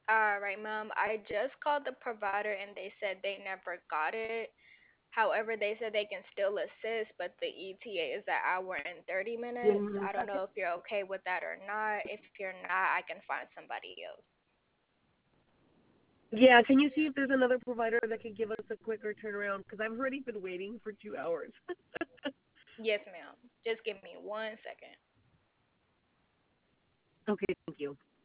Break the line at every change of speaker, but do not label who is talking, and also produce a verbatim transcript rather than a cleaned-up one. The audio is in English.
All right, ma'am. I just called the provider and they said they never got it. However, they said they can still assist, but the E T A is an hour and thirty
Give
minutes.
me
I
one
don't know
second.
if you're okay with that or not. If you're not, I can find somebody else.
Yeah, can you see if there's another provider that can give us a quicker turnaround? Because I've already been waiting for two hours.
Yes, ma'am. Just give me one second.
Okay, thank you.